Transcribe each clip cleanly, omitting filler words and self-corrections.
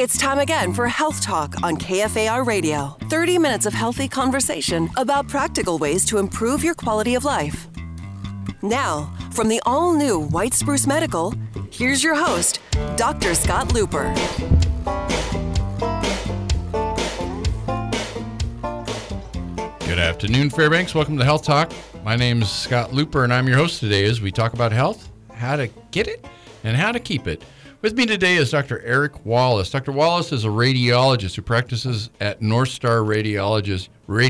It's time again for Health Talk on KFAR Radio. 30 minutes of healthy conversation about practical ways to improve your quality of life. Now, from the all-new White Spruce Medical, here's your host, Dr. Scott Looper. Good afternoon, Fairbanks. Welcome to Health Talk. My name is Scott Looper, and I'm your host today as we talk about health, how to get it, and how to keep it. With me today is Dr. Eric Wallace. Dr. Wallace is a radiologist who practices at North Star Radiology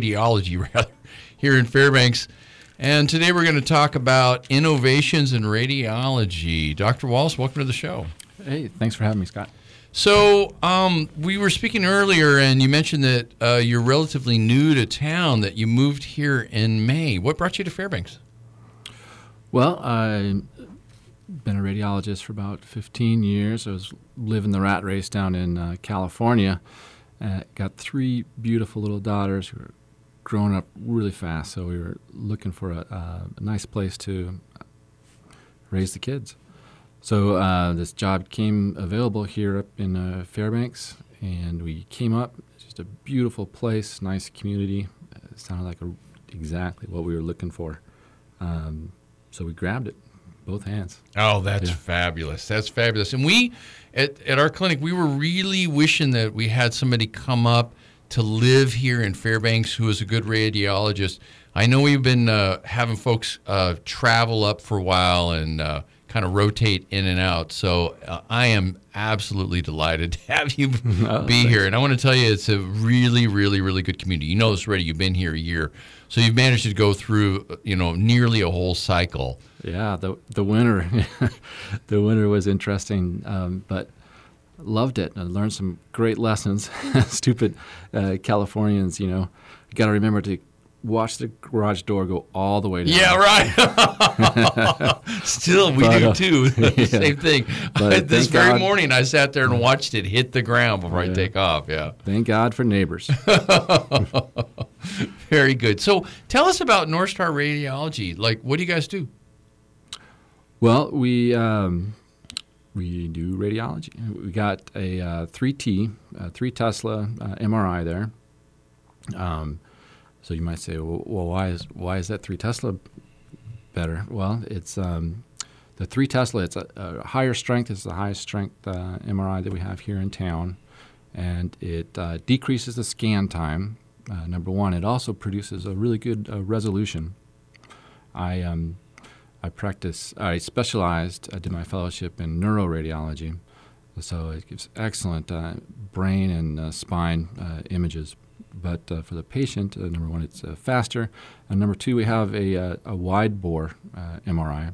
here in Fairbanks. And today we're going to talk about innovations in radiology. Dr. Wallace, welcome to the show. Hey, thanks for having me, Scott. So we were speaking earlier, and you mentioned that you're relatively new to town, that you moved here in May. What brought you to Fairbanks? Well, I've been a radiologist for about 15 years. I was living the rat race down in California. Got three beautiful little daughters who were growing up really fast, so we were looking for a nice place to raise the kids. So this job came available here up in Fairbanks, and we came up. It's just a beautiful place, nice community. It sounded like exactly what we were looking for. So we grabbed it, both hands. Oh, that's fabulous. That's fabulous. And we, at our clinic, we were really wishing that we had somebody come up to live here in Fairbanks who is a good radiologist. I know we've been having folks travel up for a while and kind of rotate in and out. So I am absolutely delighted to have you be here. And I want to tell you, it's a really, really, really good community. You know this already. You've been here a year. So you've managed to go through, nearly a whole cycle. Yeah, the winter, the winter was interesting, but loved it. I learned some great lessons. Stupid Californians, you got to remember to watch the garage door go all the way down. Yeah, right. Still, we do too. Same thing. This very morning, I sat there and watched it hit the ground before I take off. Yeah. Thank God for neighbors. Very good. So tell us about North Star Radiology. Like, what do you guys do? Well, we do radiology. We got a 3 Tesla MRI there. So you might say, well, why is that 3 Tesla better? Well, it's the 3 Tesla. It's a higher strength. It's the highest strength MRI that we have here in town, and it decreases the scan time. Number one, it also produces a really good resolution. I specialized. I did my fellowship in neuroradiology, so it gives excellent brain and spine images. But for the patient, number one, it's faster. And number two, we have a wide bore MRI.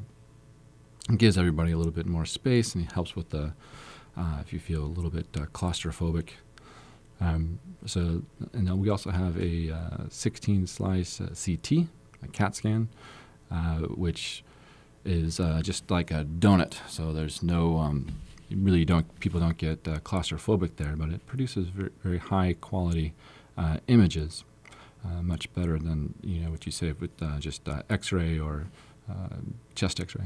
It gives everybody a little bit more space, and it helps with the if you feel a little bit claustrophobic. And then we also have a 16-slice CT, a CAT scan, which is just like a donut. So there's no people don't get claustrophobic there, but it produces very, very high quality images, much better than what you say with just X-ray or chest X-ray.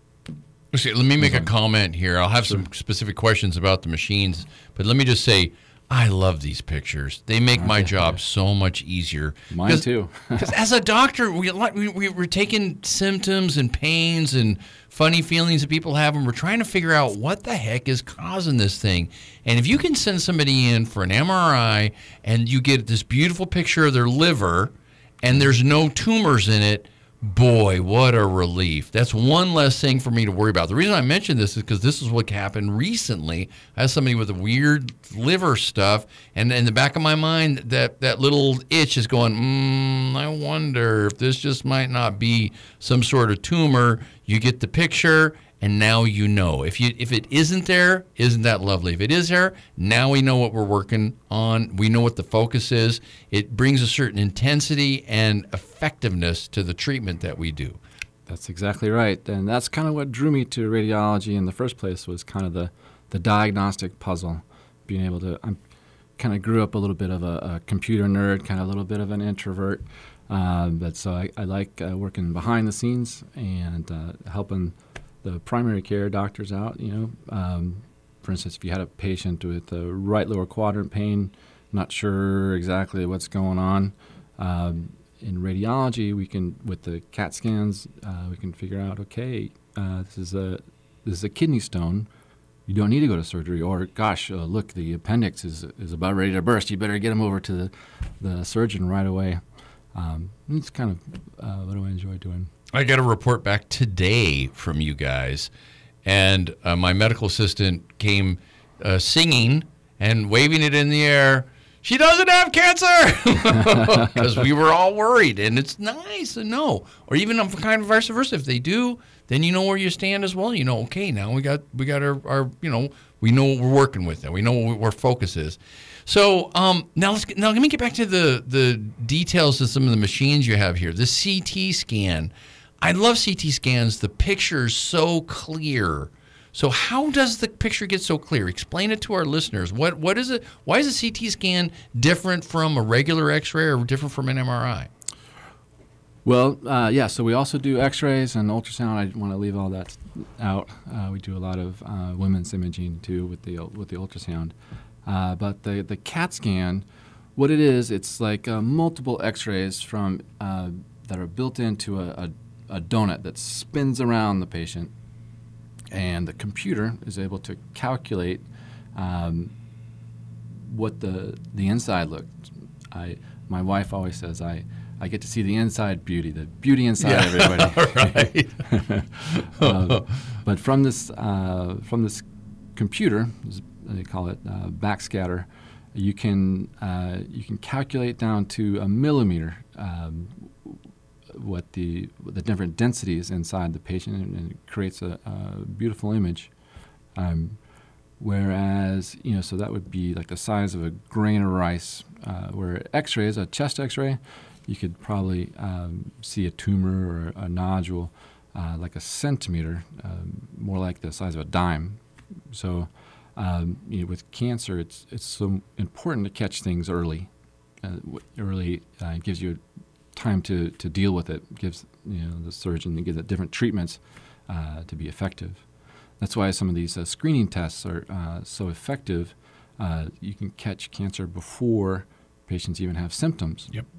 Okay, let me make a comment here. I'll have some specific questions about the machines, but let me just say, I love these pictures. They make my job so much easier. Mine too. Because as a doctor, we're taking symptoms and pains and funny feelings that people have, and we're trying to figure out what the heck is causing this thing. And if you can send somebody in for an MRI and you get this beautiful picture of their liver and there's no tumors in it, boy, what a relief. That's one less thing for me to worry about. The reason I mention this is because this is what happened recently. I had somebody with a weird liver stuff, and in the back of my mind, that little itch is going, I wonder if this just might not be some sort of tumor. You get the picture, and now you know. If it isn't there, isn't that lovely? If it is there, now we know what we're working on. We know what the focus is. It brings a certain intensity and effectiveness to the treatment that we do. That's exactly right. And that's kind of what drew me to radiology in the first place, was kind of the diagnostic puzzle. Being able to, I kind of grew up a little bit of a computer nerd, kind of a little bit of an introvert. But so I like working behind the scenes and helping the primary care doctors out, For instance, if you had a patient with a right lower quadrant pain, not sure exactly what's going on, in radiology, we can, with the CAT scans, we can figure out, okay, this is a kidney stone. You don't need to go to surgery. Or, gosh, look, the appendix is about ready to burst. You better get him over to the surgeon right away. It's kind of what I enjoy doing. I got a report back today from you guys, and my medical assistant came singing and waving it in the air. She doesn't have cancer, because we were all worried, and it's nice to know. Or even kind of vice versa. If they do, then you know where you stand as well. You know, okay, now we got our we know what we're working with. Now we know where our focus is. So now let me get back to the details of some of the machines you have here. The CT scan. I love CT scans. The picture's so clear. So how does the picture get so clear? Explain it to our listeners. What is it? Why is a CT scan different from a regular X-ray or different from an MRI? Well, so we also do X-rays and ultrasound. I want to leave all that out. We do a lot of women's imaging too with the ultrasound. But the CAT scan, what it is, it's like multiple X-rays from that are built into a donut that spins around the patient. And the computer is able to calculate what the inside looked. My wife always says I get to see the inside beauty, the beauty inside everybody. Right. But from this computer, they call it backscatter, you can calculate down to a millimeter what the different densities inside the patient, and it creates a beautiful image. Whereas, so that would be like the size of a grain of rice, where X-rays, a chest X-ray, you could probably see a tumor or a nodule like a centimeter, more like the size of a dime. So with cancer, it's so important to catch things early. It gives you time to deal with it. Gives the surgeon and gives it different treatments to be effective. That's why some of these screening tests are so effective. You can catch cancer before patients even have symptoms. Yep.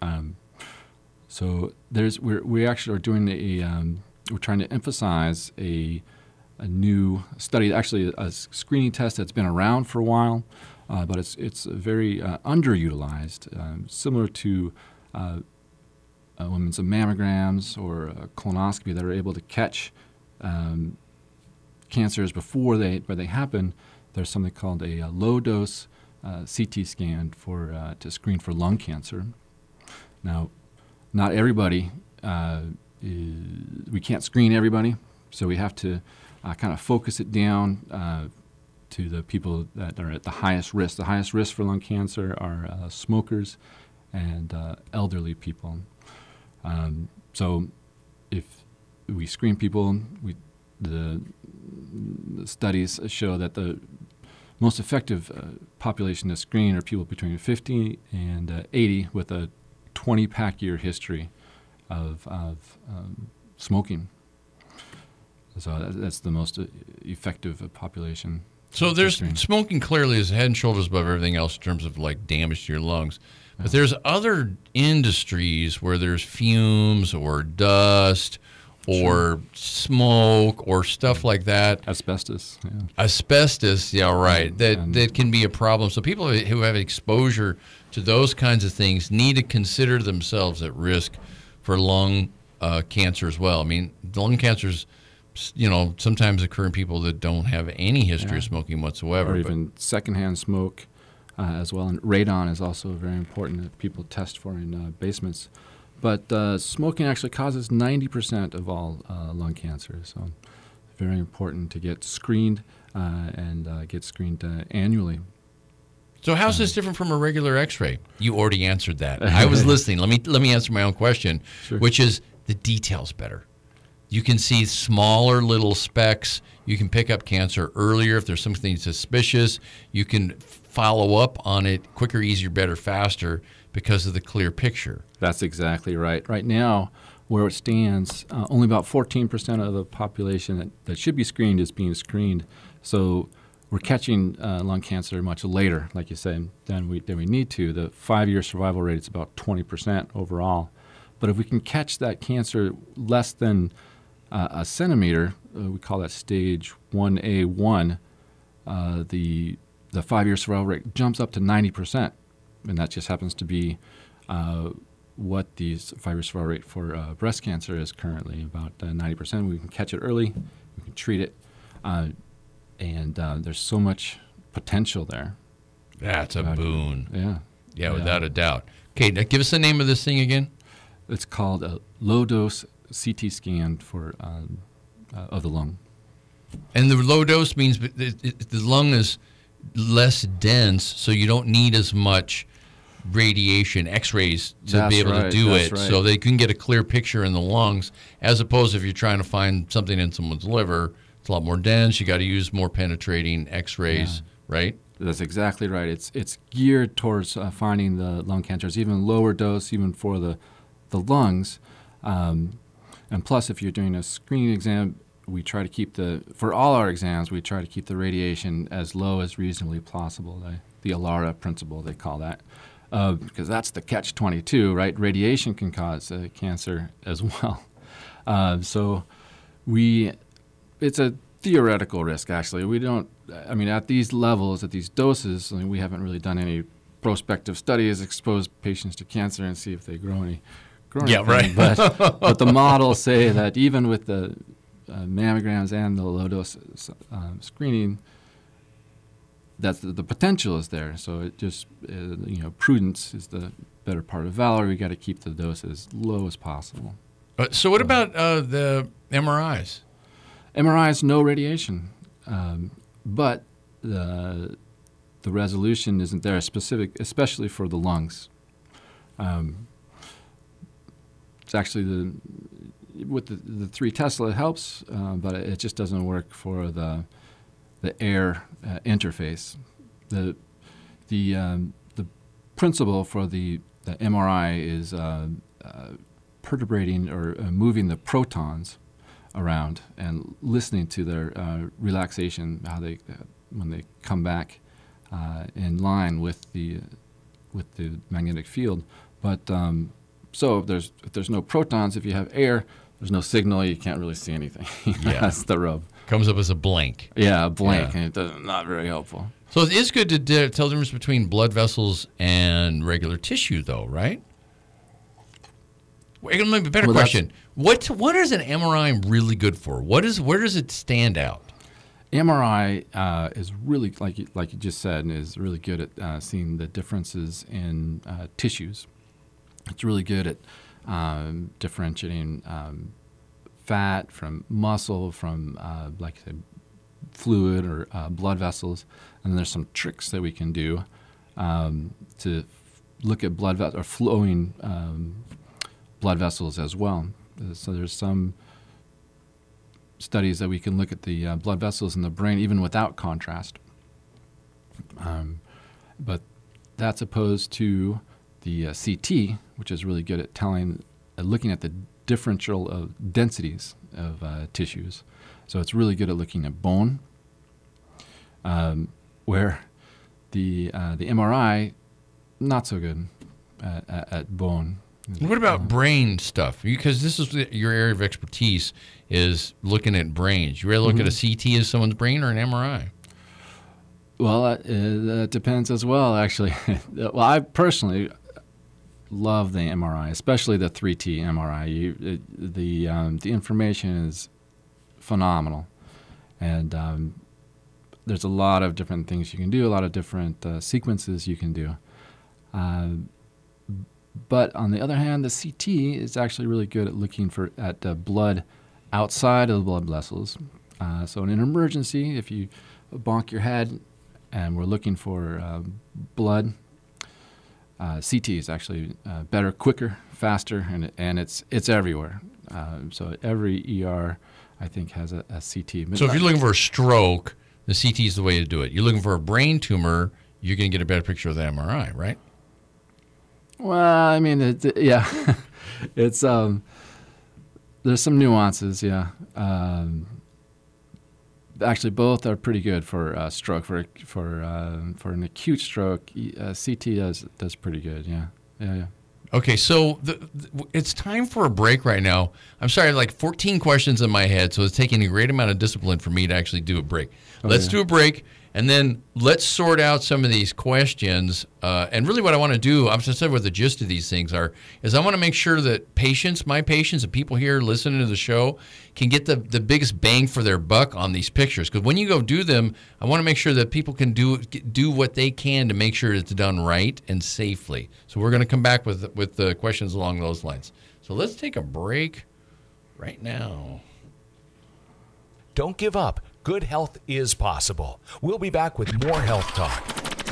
So we actually are doing we're trying to emphasize a new study, actually a screening test that's been around for a while, but it's very underutilized, similar to women's mammograms or a colonoscopy that are able to catch cancers before they happen. There's something called a low-dose CT scan to screen for lung cancer. Now, not everybody, we can't screen everybody, so we have to kind of focus it down to the people that are at the highest risk. The highest risk for lung cancer are smokers and elderly people. So if we screen people, the studies show that the most effective population to screen are people between 50 and 80 with a 20-pack year history of smoking. So that's the most effective population. So smoking clearly is head and shoulders above everything else in terms of like damage to your lungs. But there's other industries where there's fumes or dust or smoke or stuff like that. Asbestos. Yeah. Asbestos, yeah, right. That can be a problem. So people who have exposure to those kinds of things need to consider themselves at risk for lung cancer as well. I mean, lung cancers, sometimes occur in people that don't have any history of smoking whatsoever. Or even secondhand smoke as well. And radon is also very important that people test for in basements. But smoking actually causes 90% of all lung cancer. So it's very important to get screened and get screened annually. So how's this different from a regular X-ray? You already answered that. I was listening. Let me answer my own question, which is the details better. You can see smaller little specks. You can pick up cancer earlier if there's something suspicious. You can follow up on it quicker, easier, better, faster because of the clear picture. That's exactly right. Right now, where it stands, only about 14% of the population that should be screened is being screened. So we're catching lung cancer much later, like you said, than we need to. The 5-year survival rate is about 20% overall. But if we can catch that cancer less than a centimeter, we call that stage 1A1, the 5-year survival rate jumps up to 90%. And that just happens to be what the 5-year survival rate for breast cancer is currently, about 90%. We can catch it early, we can treat it, and there's so much potential there. That's a boon. Yeah, without a doubt. Okay, now give us the name of this thing again. It's called a low-dose CT scan for of the lung. And the low dose means the lung is less dense, so you don't need as much radiation, X-rays, to be able to do it. Right. So they can get a clear picture in the lungs, as opposed to if you're trying to find something in someone's liver, it's a lot more dense. You got to use more penetrating X-rays, right? That's exactly right. It's geared towards finding the lung cancers, even lower dose, even for the lungs. And plus, if you're doing a screening exam, we try to keep for all our exams, we try to keep the radiation as low as reasonably possible. The ALARA principle, they call that. Because that's the catch-22, right? Radiation can cause cancer as well. So it's a theoretical risk, actually. At these levels, at these doses, we haven't really done any prospective studies, expose patients to cancer and see if they grow anything. Right. But the models say that even with the mammograms and the low-dose screening, that the potential is there. So it just, prudence is the better part of valor. We got to keep the dose as low as possible. So what about the MRIs? MRIs, no radiation, but the resolution isn't there, especially for the lungs. It's actually with the 3 Tesla, it helps, but it just doesn't work for the air interface. The principle for the MRI is perturbating or moving the protons around and listening to their relaxation, how they when they come back in line with the magnetic field. But so if there's no protons, if you have air, there's no signal. You can't really see anything. Yeah. That's the rub. Comes up as a blank. Yeah, a blank, and it's not very helpful. So it is good to tell the difference between blood vessels and regular tissue, though, right? Wait, maybe a better question. What is an MRI really good for? Where does it stand out? MRI is really, like you just said, is really good at seeing the differences in tissues. It's really good at differentiating fat from muscle, from like I said, fluid or blood vessels. And there's some tricks that we can do to look at blood or flowing blood vessels as well. So there's some studies that we can look at the blood vessels in the brain even without contrast. But that's opposed to the CT, which is really good at looking at the differential densities of tissues. So it's really good at looking at bone, where the MRI, not so good at bone. What about brain stuff? Because this is your area of expertise, is looking at brains. You rather look at a CT of someone's brain or an MRI? Well, that depends as well, actually. Well, I personally love the MRI, especially the 3T MRI. The information is phenomenal, and there's a lot of different things you can do, a lot of different sequences you can do. But on the other hand, the CT is actually really good at looking at blood outside of the blood vessels. So in an emergency, if you bonk your head and we're looking for blood, CT is actually better, quicker, faster, and it's everywhere. So every ER, I think, has a CT. So if you're looking for a stroke, the CT is the way to do it. You're looking for a brain tumor, you're going to get a better picture of the MRI, right? Well, I mean, yeah, it's there's some nuances, yeah. Actually, both are pretty good for stroke. For an acute stroke, CT does pretty good. Yeah. Okay, so it's time for a break right now. I'm sorry, like 14 questions in my head, so it's taking a great amount of discipline for me to actually do a break. Let's do a break, and then let's sort out some of these questions. And really what I want to do, I'm just saying what the gist of these things are, is I want to make sure that my patients, and people here listening to the show can get the biggest bang for their buck on these pictures. Because when you go do them, I want to make sure that people can do what they can to make sure it's done right and safely. So we're going to come back with the questions along those lines. So let's take a break right now. Don't give up. Good health is possible. We'll be back with more Health Talk.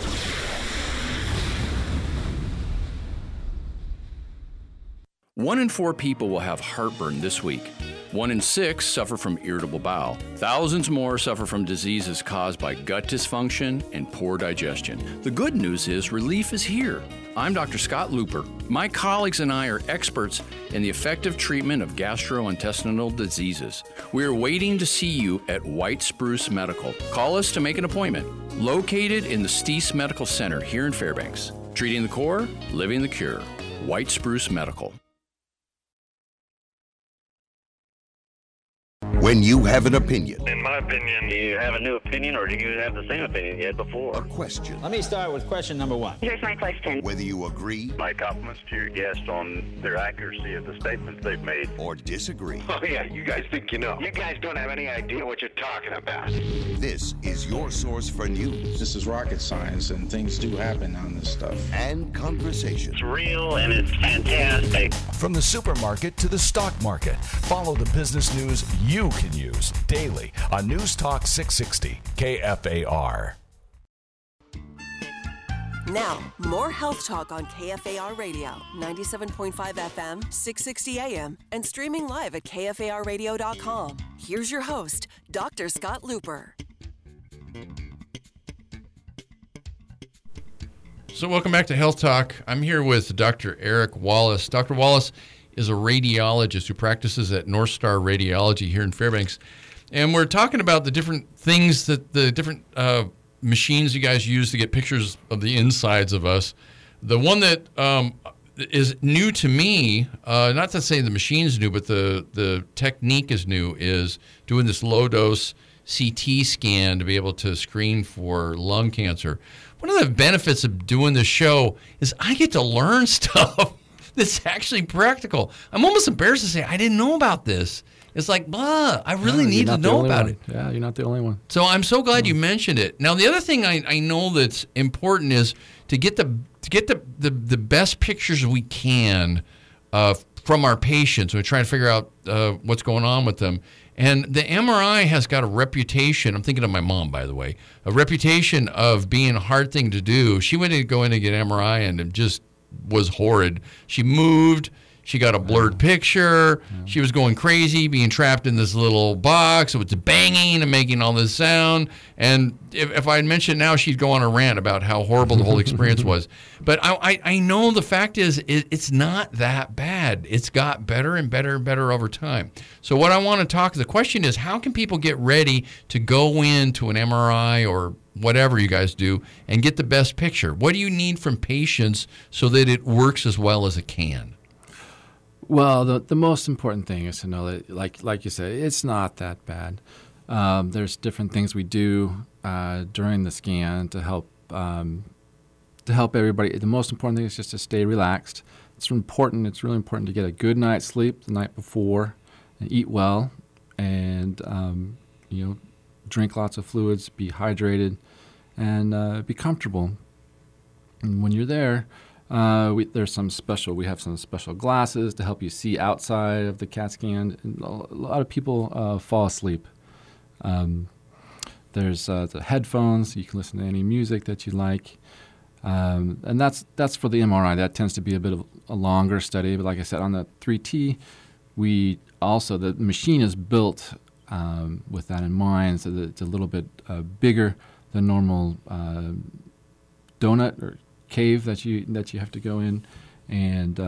One in 4 people will have heartburn this week. 1 in 6 suffer from irritable bowel. Thousands more suffer from diseases caused by gut dysfunction and poor digestion. The good news is relief is here. I'm Dr. Scott Looper. My colleagues and I are experts in the effective treatment of gastrointestinal diseases. We are waiting to see you at White Spruce Medical. Call us to make an appointment. Located in the Steese Medical Center here in Fairbanks. Treating the core, living the cure. White Spruce Medical. When you have an opinion. In my opinion, do you have a new opinion or do you have the same opinion you had before? A question. Let me start with question number 1. Here's my question. Whether you agree. My compliments to your guests on their accuracy of the statements they've made. Or disagree. Oh, yeah, you guys think you know. You guys don't have any idea what you're talking about. This is your source for news. This is rocket science, and things do happen on this stuff. And conversation. It's real and it's fantastic. From the supermarket to the stock market, follow the business news you can use daily on News Talk 660 KFAR. Now, more health talk on KFAR Radio, 97.5 FM, 660 AM, and streaming live at KFARradio.com. Here's your host, Dr. Scott Looper. So welcome back to Health Talk. I'm here with Dr. Eric Wallace. Dr. Wallace is a radiologist who practices at North Star Radiology here in Fairbanks. And we're talking about the different things that the different machines you guys use to get pictures of the insides of us. The one that is new to me, not to say the machine's new, but the technique is new, is doing this low-dose CT scan to be able to screen for lung cancer. One of the benefits of doing this show is I get to learn stuff that's actually practical. I'm almost embarrassed to say I didn't know about this. It's like, blah, I really need to know about it. Yeah, you're not the only one. So I'm so glad you mentioned it. Now, the other thing I know that's important is to get the best pictures we can from our patients. We're trying to figure out what's going on with them. And the MRI has got a reputation, I'm thinking of my mom, by the way, a reputation of being a hard thing to do. She went to go in and get an MRI, and it just was horrid. She moved. She got a blurred picture. She was going crazy, being trapped in this little box with banging and making all this sound. And if I had mentioned now, she'd go on a rant about how horrible the whole experience was. But I know the fact is it's not that bad. It's got better and better and better over time. So what I want to the question is, how can people get ready to go into an MRI or whatever you guys do and get the best picture? What do you need from patients so that it works as well as it can? Well, the most important thing is to know that, like you said, it's not that bad. There's different things we do during the scan to help everybody. The most important thing is just to stay relaxed. It's really important to get a good night's sleep the night before, and eat well, and drink lots of fluids, be hydrated, and be comfortable. And when you're there, we have some special glasses to help you see outside of the CAT scan. And a lot of people fall asleep. There's the headphones. You can listen to any music that you like. And that's for the MRI. That tends to be a bit of a longer study. But like I said, on the 3T, the machine is built with that in mind, so that it's a little bit bigger than normal donut or cave that you have to go in, and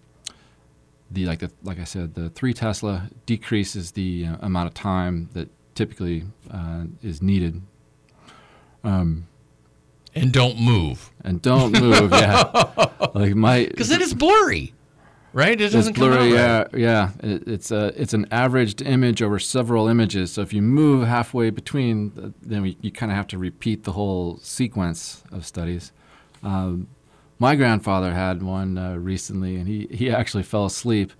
like I said, the 3 Tesla decreases the amount of time that typically is needed. And don't move. And don't move, yeah. Because then it's blurry, right? It doesn't it's blurry, come out right. yeah. It's an averaged image over several images. So if you move halfway between, then you kind of have to repeat the whole sequence of studies. My grandfather had one recently, and he actually fell asleep.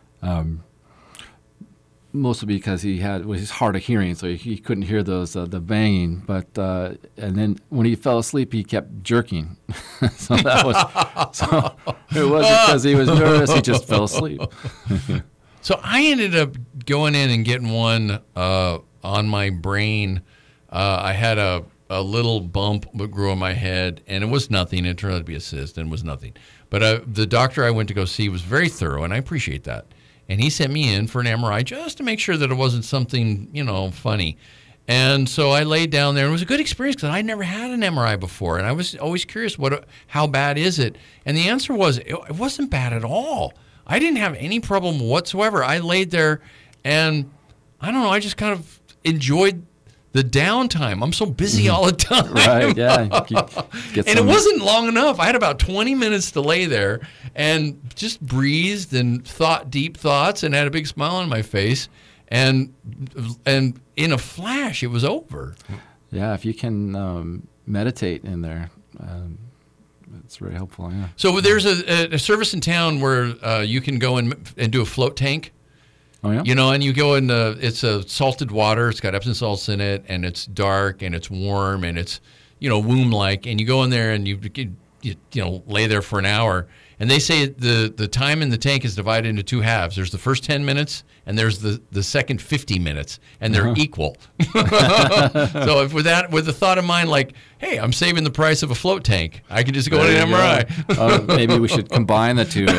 Mostly because he's hard of hearing, so he couldn't hear those the banging. But and then when he fell asleep, he kept jerking. So that was it wasn't because he was nervous; he just fell asleep. So I ended up going in and getting one on my brain. I had a little bump that grew on my head, and it was nothing. It turned out to be a cyst, and it was nothing. But the doctor I went to go see was very thorough, and I appreciate that. And he sent me in for an MRI just to make sure that it wasn't something, funny. And so I laid down there. And it was a good experience because I'd never had an MRI before. And I was always curious, how bad is it? And the answer was, it wasn't bad at all. I didn't have any problem whatsoever. I laid there and, I don't know, I just kind of enjoyed the downtime. I'm so busy all the time. Right, yeah. And it wasn't long enough. I had about 20 minutes to lay there and just breathed and thought deep thoughts and had a big smile on my face. And in a flash, it was over. Yeah, if you can meditate in there, it's very helpful, yeah. So there's a service in town where you can go and do a float tank. Oh, yeah? And you go in it's a salted water. It's got Epsom salts in it, and it's dark, and it's warm, and it's, womb-like. And you go in there, and you lay there for an hour. And they say the time in the tank is divided into two halves. There's the first 10 minutes, and there's the second 50 minutes, and they're equal. So with the thought in mind, like, hey, I'm saving the price of a float tank, I can just go to an MRI. Maybe we should combine the two.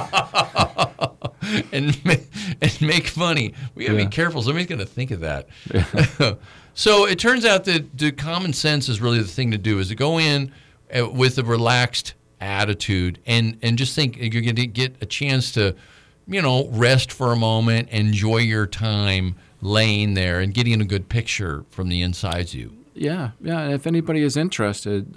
And make money. We got to be careful. Somebody's going to think of that. Yeah. So it turns out that the common sense is really the thing to do, is to go in with a relaxed attitude and just think you're going to get a chance to, rest for a moment, enjoy your time laying there and getting a good picture from the insides of you. Yeah. And if anybody is interested,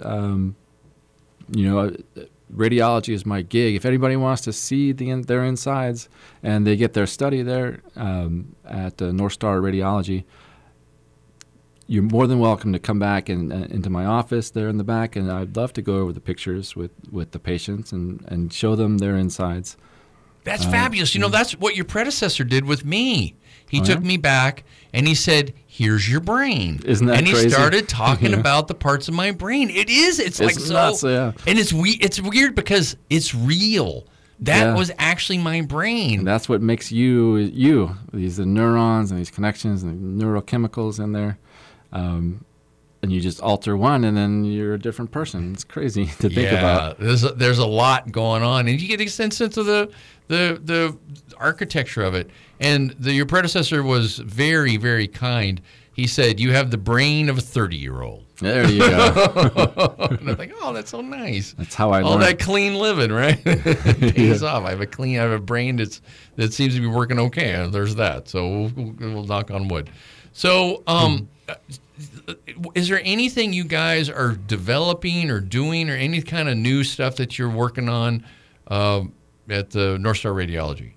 radiology is my gig. If anybody wants to see their insides and they get their study there at North Star Radiology, you're more than welcome to come back into my office there in the back, and I'd love to go over the pictures with the patients and show them their insides. That's fabulous. That's what your predecessor did with me. He took me back and he said, "Here's your brain." Isn't that crazy? And he started talking about the parts of my brain. It is. It's like nuts, so. Yeah. And it's weird because it's real. That was actually my brain. And that's what makes you. These neurons and these connections and neurochemicals in there. And you just alter one, and then you're a different person. It's crazy to think about. There's a lot going on, and you get a sense of the architecture of it. And your predecessor was very, very kind. He said, "You have the brain of a 30-year-old." There you go. And I'm like, "Oh, that's so nice." That's how I learned. All that clean living, right? It pays off. I have a brain that seems to be working okay. There's that. So we'll knock on wood. So, is there anything you guys are developing or doing, or any kind of new stuff that you're working on at the North Star Radiology?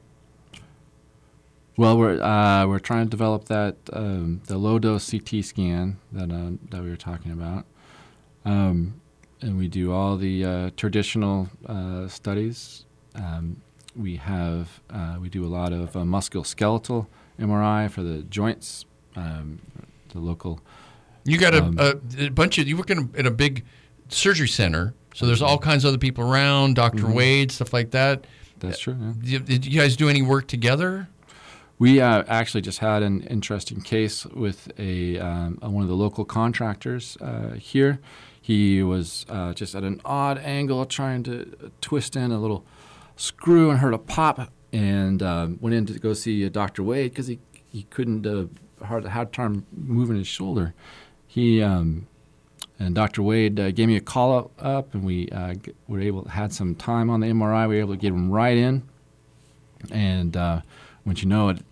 Well, we're trying to develop that the low dose CT scan that we were talking about, and we do all the traditional studies. We do a lot of musculoskeletal MRI for the joints. The local. You got a bunch of. You work in a big surgery center, so there's all kinds of other people around. Dr. Wade, stuff like that. That's true. Yeah. Did you guys do any work together? We actually just had an interesting case with one of the local contractors here. He was just at an odd angle trying to twist in a little screw and heard a pop, and went in to go see Dr. Wade because he couldn't. Had time moving his shoulder. He and Dr. Wade gave me a call up, and we had some time on the MRI. We were able to get him right in, and once you know it,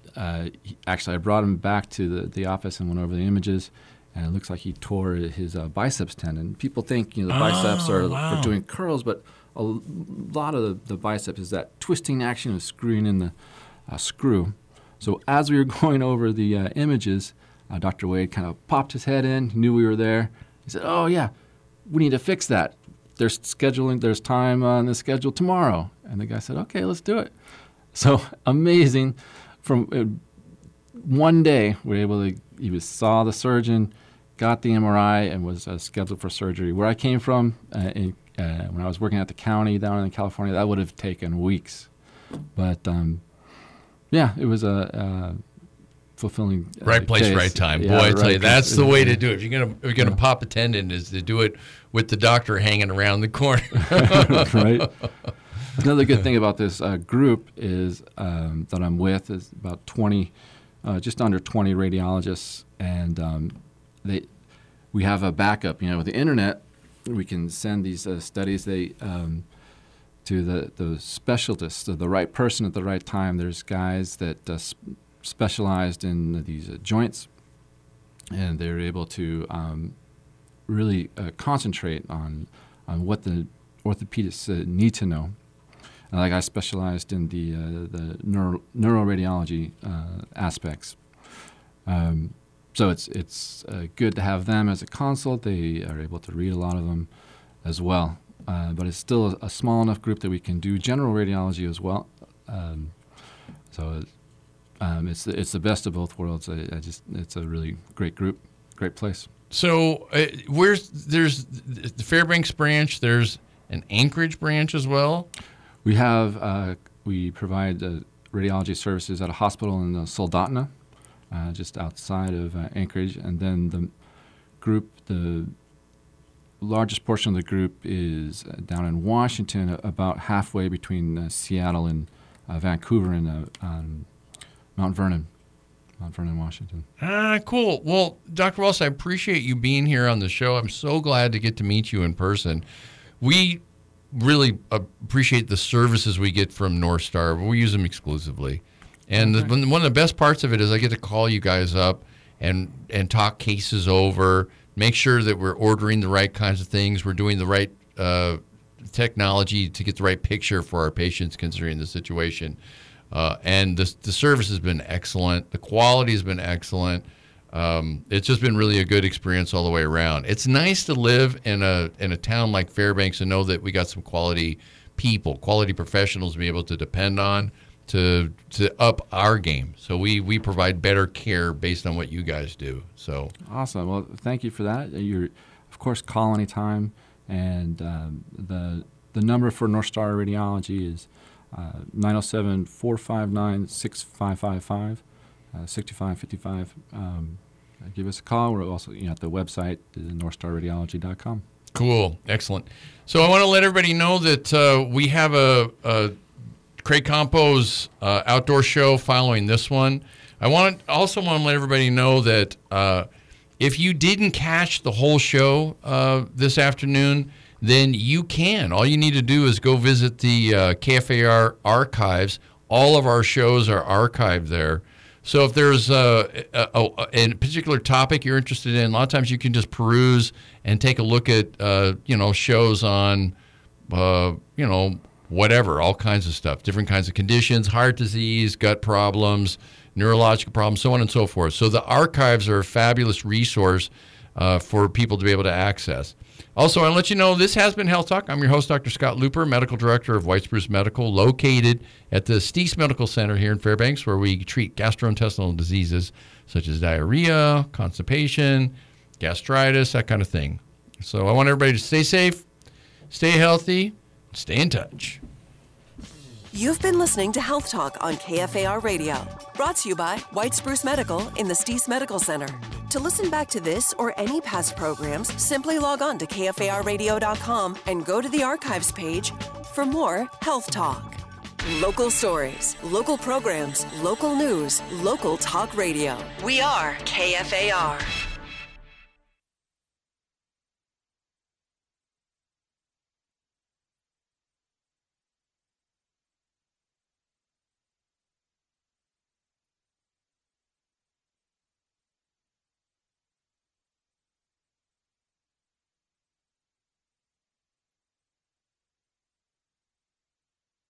Actually, I brought him back to the office and went over the images, and it looks like he tore his biceps tendon. People think the biceps are for doing curls, but a lot of the biceps is that twisting action of screwing in the screw. So as we were going over the images, Dr. Wade kind of popped his head in, knew we were there. He said, "Oh yeah, we need to fix that. There's time on the schedule tomorrow." And the guy said, "Okay, let's do it." So amazing. From one day, he saw the surgeon, got the MRI, and was scheduled for surgery. Where I came from, when I was working at the county down in California, that would have taken weeks. But it was a fulfilling right place, case. right time. Yeah, Boy, I tell you, that's the way to do it. If you're gonna pop a tendon, is to do it with the doctor hanging around the corner. Right. Another good thing about this group is that I'm with is about 20, just under 20 radiologists, and we have a backup. With the internet, we can send these studies to the specialists, to the right person at the right time. There's guys that specialized in these joints, and they're able to really concentrate on what the orthopedists need to know. Like I specialized in the neuroradiology aspects. So it's good to have them as a consult. They are able to read a lot of them as well. But it's still a small enough group that we can do general radiology as well. So it's the best of both worlds. It's a really great group, great place. So there's the Fairbanks branch. There's an Anchorage branch as well. We have we provide radiology services at a hospital in Soldotna, just outside of Anchorage, and then the largest portion of the group is down in Washington, about halfway between Seattle and Vancouver, and Mount Vernon, Washington. Cool. Well, Dr. Wells, I appreciate you being here on the show. I'm so glad to get to meet you in person. We really appreciate the services we get from North Star. We use them exclusively. And one of the best parts of it is I get to call you guys up and talk cases over, make sure that we're ordering the right kinds of things, we're doing the right technology to get the right picture for our patients considering the situation. And the service has been excellent. The quality has been excellent. It's just been really a good experience all the way around. It's nice to live in a town like Fairbanks and know that we got some quality people, quality professionals to be able to depend on to up our game. So we provide better care based on what you guys do. So awesome. Well, thank you for that. You're, of course, call anytime. And the number for North Star Radiology is 907-459-6555. 6555. Give us a call. We're also at the website, northstarradiology.com. Cool. Excellent. So I want to let everybody know that we have a Craig Campos outdoor show following this one. I also want to let everybody know that if you didn't catch the whole show this afternoon, then you can. All you need to do is go visit the KFAR archives. All of our shows are archived there. So if there's a particular topic you're interested in, a lot of times you can just peruse and take a look at, shows on, whatever, all kinds of stuff, different kinds of conditions, heart disease, gut problems, neurological problems, so on and so forth. So the archives are a fabulous resource for people to be able to access. Also, I'll let you know this has been Health Talk. I'm your host, Dr. Scott Looper, Medical Director of White Spruce Medical, located at the Steese Medical Center here in Fairbanks, where we treat gastrointestinal diseases such as diarrhea, constipation, gastritis, that kind of thing. So I want everybody to stay safe, stay healthy, stay in touch. You've been listening to Health Talk on KFAR Radio, brought to you by White Spruce Medical in the Steese Medical Center. To listen back to this or any past programs, simply log on to KFARradio.com and go to the archives page for more Health Talk. Local stories, local programs, local news, local talk radio. We are KFAR.